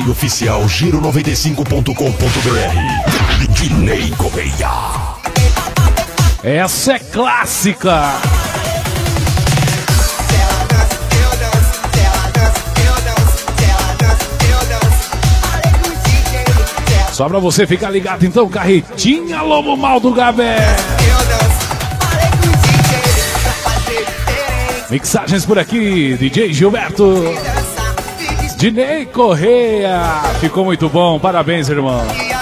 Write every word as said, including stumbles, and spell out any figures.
D J oficial Giro noventa e cinco ponto com ponto B R. Dinei Correia. Essa é clássica. Só pra você ficar ligado então, Carretinha Lobo Mal do Gabé. Mixagens por aqui, D J Gilberto. Dinei Correia. Ficou muito bom, parabéns, irmão.